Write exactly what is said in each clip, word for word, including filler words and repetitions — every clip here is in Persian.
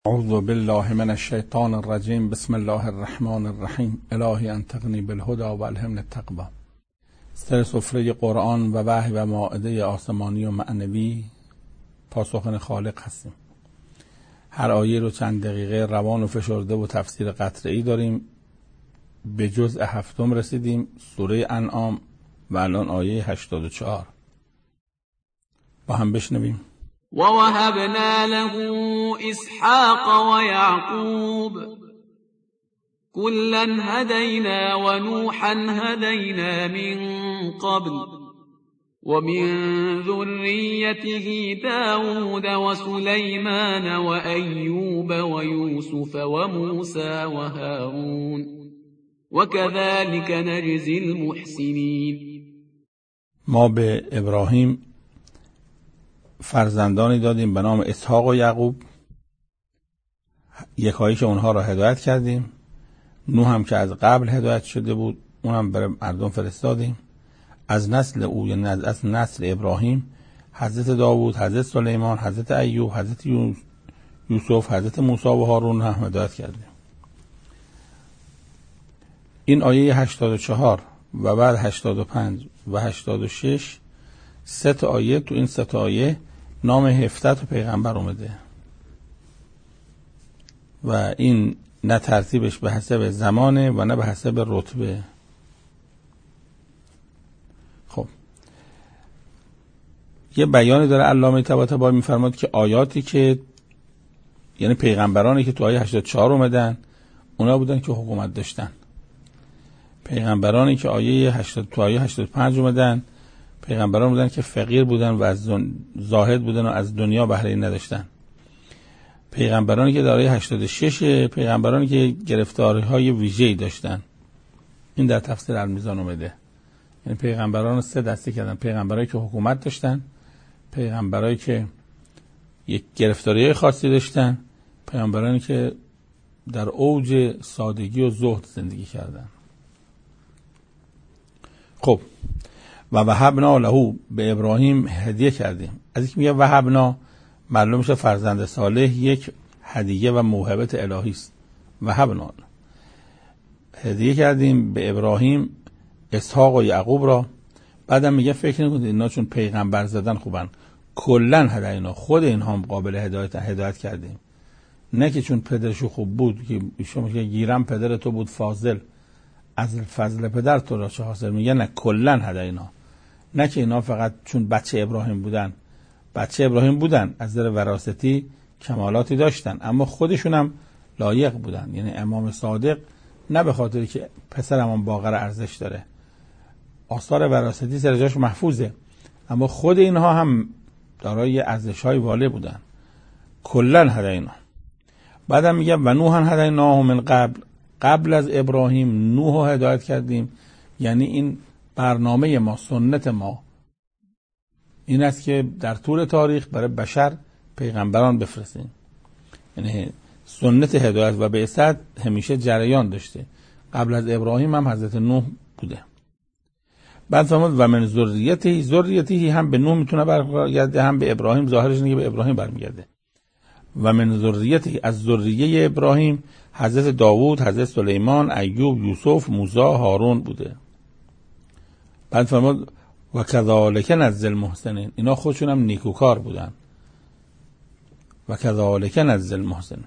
اعوذ بالله من الشیطان الرجیم. بسم الله الرحمن الرحیم. الهی انطقنی بالهدی و الهمنی التقوی. سر سفره قرآن و وحی و مائده آسمانی و معنوی پاسخن خالق هستیم. هر آیه رو چند دقیقه روان و فشرده و تفسیر قطعی داریم. به جزء هفتم رسیدیم، سوره انعام، و الان آیه هشتاد و چهار با هم بشنویم. ووهبنا له اسحاق ويعقوب كلا هدينا ونوحا هدينا من قبل ومن ذريته داود وسليمان وأيوب ويوسف وموسى وهارون وكذلك نجزي المحسنين. ما به ابراهیم فرزندانی دادیم به نام اسحاق و یعقوب، یکایی که اونها را هدایت کردیم. نوح هم که از قبل هدایت شده بود، اون هم برای مردم فرستادیم. از نسل او، یعنی از نسل ابراهیم، حضرت داوود، حضرت سلیمان، حضرت ایوب، حضرت یوسف، حضرت موسی و هارون هم هدایت کردیم. این آیه هشتاد و چهار و بعد هشتاد و پنج و هشتاد و شش، سه تا آیه، تو این سه تا آیه نام هفدت و پیغمبر اومده و این نه ترتیبش به حسب زمانه و نه به حسب رتبه. خب یه بیانی داره علامه طباطبایی میفرماد که آیاتی که یعنی پیغمبرانی که تو آیه هشتاد و چهار اومدن اونا بودن که حکومت داشتن. پیغمبرانی که آیه هشتاد تو آیه هشتاد و پنج اومدن پیغمبران بودن که فقیر بودن و از زاهد بودن و از دنیا بهره نداشتن. پیغمبرانی که در آیه هشتاد و شش پیغمبرانی که گرفتاری های ویژه‌ای داشتن. این در تفسیر المیزان اومده. یعنی پیغمبران رو سه دسته کردن: پیغمبرایی که حکومت داشتن، پیغمبرایی که یک گرفتاری خاصی داشتن، پیغمبرانی که در اوج سادگی و زهد زندگی کردن. خب و وهبنا له، به ابراهیم هدیه کردیم. از اینکه میگه وهبنا معلوم میشه فرزند صالح یک هدیه و موهبت الهی است. وهبنا هدیه کردیم به ابراهیم اسحاق و یعقوب را. بعدم میگه فکر نکنید اینا چون پیغمبر زدن خوبن، کلا هدینا، خود اینها هم قابل هدایت هدایت کردیم. نه که چون پدرشو خوب بود که ایشون میگه گیرم پدر تو بود فاضل، از فضل پدر تو را چه حاصل. میگه نه، کلا هدینا. نه که اینا فقط چون بچه ابراهیم بودن، بچه ابراهیم بودن از نظر وراثتی کمالاتی داشتن، اما خودشون هم لایق بودن. یعنی امام صادق نه به خاطر که پسر امام باقر ارزش داره، آثار وراثتی سر جاش محفوظه، اما خود اینها هم دارای ارزش‌های والا بودن. کلا هدینا. بعدم میگه و نوحا هدیناه من قبل، قبل از ابراهیم نوح رو هدایت کردیم. یعنی این برنامه ما، سنت ما این است که در طول تاریخ برای بشر پیغمبران بفرستیم. یعنی سنت هدایت و بعثت همیشه جریان داشته. قبل از ابراهیم هم حضرت نوح بوده. بعد فرمود و من ذریته، ذریته هم به نوح میتونه برگرده هم به ابراهیم، ظاهرش اینه که به ابراهیم برمیگرده. و من ذریته، از ذریه ابراهیم حضرت داوود، حضرت سلیمان، ایوب، یوسف، موسی، هارون بوده. بعد فرمود و کذالک نجزی المحسنین، اینا خودشون هم نیکوکار بودن. و کذالک نجزی المحسنین.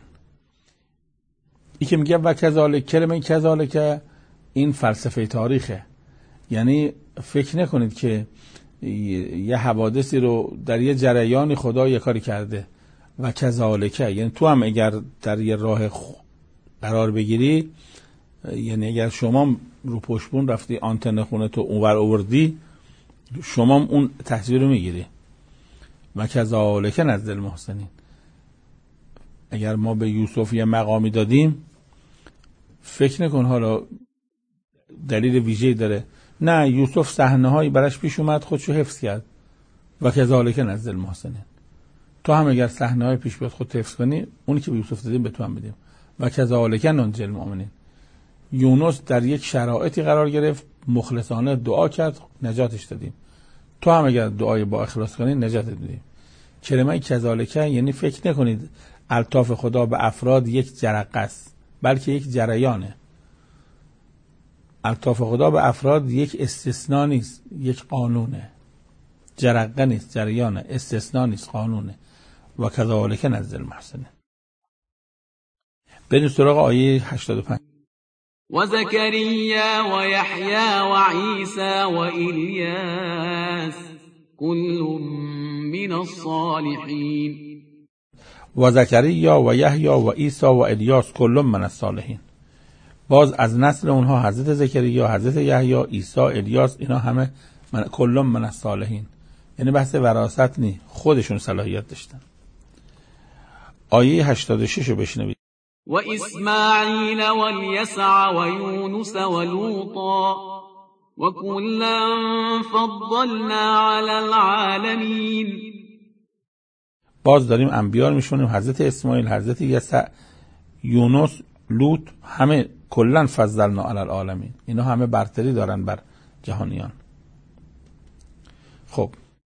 این که میگه و کذالک، کلمه کذالک این فلسفه تاریخه. یعنی فکر نکنید که یه حوادثی رو در یه جریانی خدا یه کاری کرده و کذالک، یعنی تو هم اگر در یه راه قرار بگیری، یعنی اگر شما رو پشتبون رفتی آنتن خونه تو اونور آوردی، شما اون تصویر رو میگیری. و کذالک نجزی المحسنین. اگر ما به یوسف یه مقامی دادیم، فکر نکن حالا دلیل ویژه‌ای داره. نه، یوسف صحنه‌هایی براش پیش اومد، خودشو حفظ کرد. و کذالک نجزی المحسنین. تو هم اگر صحنه‌های پیش بیاد خود حفظ کنی، اونی که به یوسف دادیم به تو هم بدیم. و کذالک ننجی المؤمنین. یونس در یک شرایطی قرار گرفت، مخلصانه دعا کرد، نجاتش دادیم. تو هم اگر دعای با اخلاص کنی نجات دادیم. کلمه کذالک یعنی فکر نکنید الطاف خدا به افراد یک جرقه است، بلکه یک جریانه. الطاف خدا به افراد یک استثناء نیست، یک قانونه. جرقه نیست، جریانه. استثناء نیست، قانونه. و کذالک نجزی المحسنین. بریم سراغ آیه هشتاد و پنج. و زکریا و یحیی و عیسی و الیاس کل من الصالحین. و زکریا و یحیی و عیسی و الیاس کل من الصالحین. باز از نسل اونها حضرت زکریا، حضرت یحیی، عیسی، الیاس، اینا همه من کل من الصالحین. یعنی بحث وراثت نی، خودشون صلاحیت داشتن. آیه هشتاد و شش رو بشنوید. و اسماعیل و الیسع و یونس و لوطا و کلا فضلنا علی العالمین. باز داریم انبیا رو میشونیم. حضرت اسماعیل، حضرت یسع، یونس، لوط، همه کلا فضلنا علی العالمین. اینا همه برتری دارن بر جهانیان. خب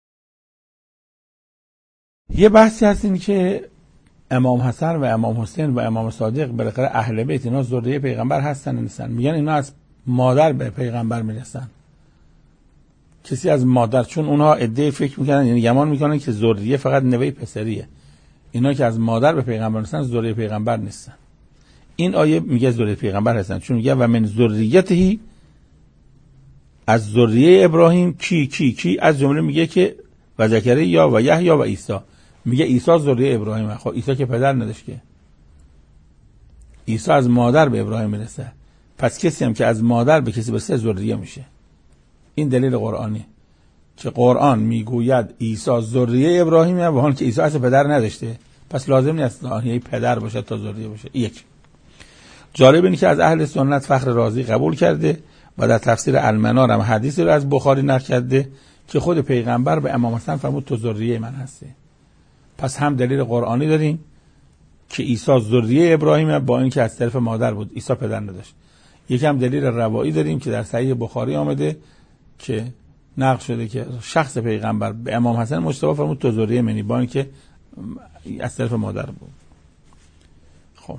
یه بحثی هست این که امام حسن و امام حسین و امام صادق بالاخره اهل بیت، اینا ذریه پیغمبر هستن نیستن؟ میگن اینا از مادر به پیغمبر میرسن. کسی از مادر، چون اونها عده فکر میکنن، یعنی گمان میکنن که ذریه فقط نوه پسریه. اینا که از مادر به پیغمبر میرسن ذریه پیغمبر نیستن. این آیه میگه ذریه پیغمبر هستن، چون میگه و من ذریته، از ذریه ابراهیم کی کی کی، از جمله میگه که و زکریا و یحیی و عیسی. میگه عیسی ذریه ابراهیم. خب عیسی که پدر نداشت که، عیسی از مادر به ابراهیم میرسه. پس کسی هم که از مادر به کسی برسه ذریه میشه. این دلیل قرآنی که قرآن میگوید عیسی ذریه ابراهیمه، و حال که عیسی اصلا پدر نداشته، پس لازم نیست آنهایی پدر باشه تا ذریه باشه. یک جالب اینه که از اهل سنت فخر رازی قبول کرده و در تفسیر المنار هم حدیثی رو از بخاری نقل کرده که خود پیغمبر به امام حسن فرمود تو ذریه من هستی. پس هم دلیل قرآنی داریم که عیسی ذریه ابراهیمه، با اینکه از طرف مادر بود، عیسی پدر نداشت. یکم دلیل روایی داریم که در صحیح بخاری آمده که نقل شده که شخص پیغمبر به امام حسن مجتبی فرمود تو ذریه منی، با اینکه از طرف مادر بود. خب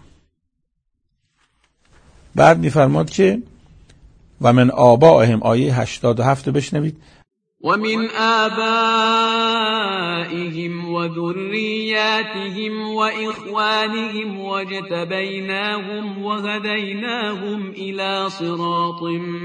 بعد میفرماد که و من آبائهم، آیه هشتاد و هفت بشنوید. و من آبائهم و ذریاتهم و اخوانهم واجتبیناهم و هدیناهم الی صراط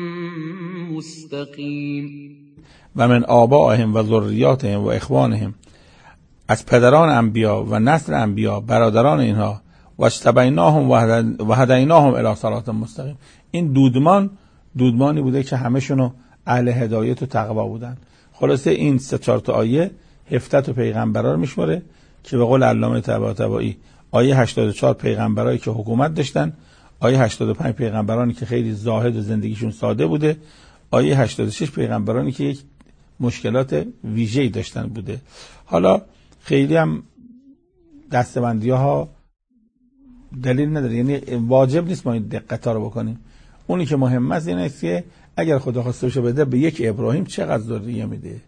مستقیم. و من آبائهم و ذریاتهم و اخوانهم، از پدران انبیا و نسل انبیا، برادران اینها، واجتبیناهم و هدیناهم الی صراط مستقیم. این دودمان دودمانی بوده که همشونو اهل هدایت و تقوا بودن. خلاصه این سه چهار تا آیه هفتت و پیغمبرا رو میشماره که به قول علامه طباطبایی آیه هشتاد و چهار پیغمبرایی که حکومت داشتن، آیه هشتاد و پنج پیغمبرانی که خیلی زاهد و زندگیشون ساده بوده، آیه هشتاد و شش پیغمبرانی که یک مشکلات ویژه‌ای داشتن بوده. حالا خیلی هم دستبندی‌ها دلیل نداره، یعنی واجب نیست ما این دقت‌ها رو بکنیم. اونی که مهم است اینه که اگر خدا خواسته باشه بده به یک ابراهیم چقدر ذریه میده.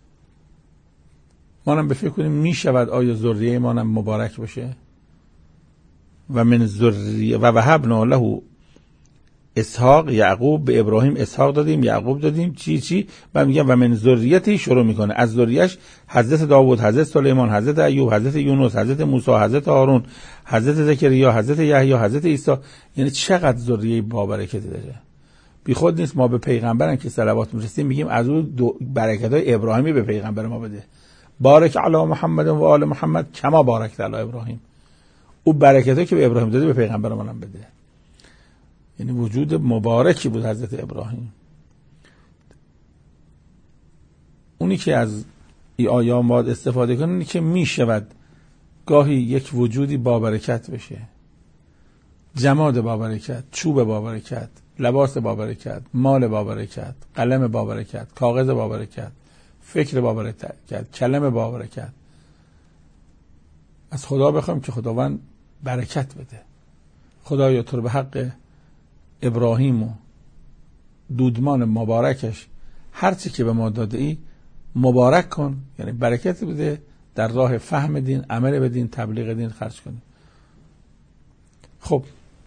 ما هم به فکر کنیم میشود آیا ذریه ما هم مبارک باشه. و من ذریه و وهبنا له اسحاق یعقوب، به ابراهیم اسحاق دادیم، یعقوب دادیم، چی چی و میگه و من ذریته شروع میکنه. از ذریه‌اش حضرت داوود، حضرت سلیمان، حضرت ایوب، حضرت یونس، حضرت موسی، حضرت هارون، حضرت زکریا، حضرت یحیی، حضرت عیسی. یعنی چقدر ذریه بابرکتی داره. بی خود نیست ما به پیغمبرن که صلوات می‌فرستیم میگیم از اون برکت‌های ابراهیمی به پیغمبر ما بده. بارک علی محمد و آل محمد کما بارکت علی ابراهیم. او برکتایی که به ابراهیم داده به پیغمبر ما هم بده. یعنی وجود مبارکی بود حضرت ابراهیم. اونی که از این آیام باید استفاده کنه اینی که میشود گاهی یک وجودی بابرکت بشه، جماد بابرکت، چوب بابرکت، لباس بابرکت، مال بابرکت، قلم بابرکت، کاغذ بابرکت، فکر بابرکت، کلمه بابرکت. از خدا بخوایم که خداوند برکت بده. خدایا تو رو به حق ابراهیم و دودمان مبارکش هر چی که به ما داده ای مبارک کن، یعنی برکت بده، در راه فهم دین، عمل بدین، تبلیغ دین خرج کنیم. خب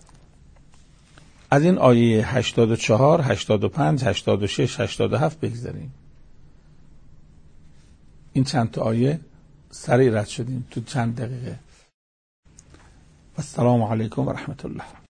از این آیه هشتاد و چهار، هشتاد و پنج، هشتاد و شش، هشتاد و هفت بگذاریم. این چند تا آیه سریع رد شدیم تو چند دقیقه. السلام علیکم و رحمت الله.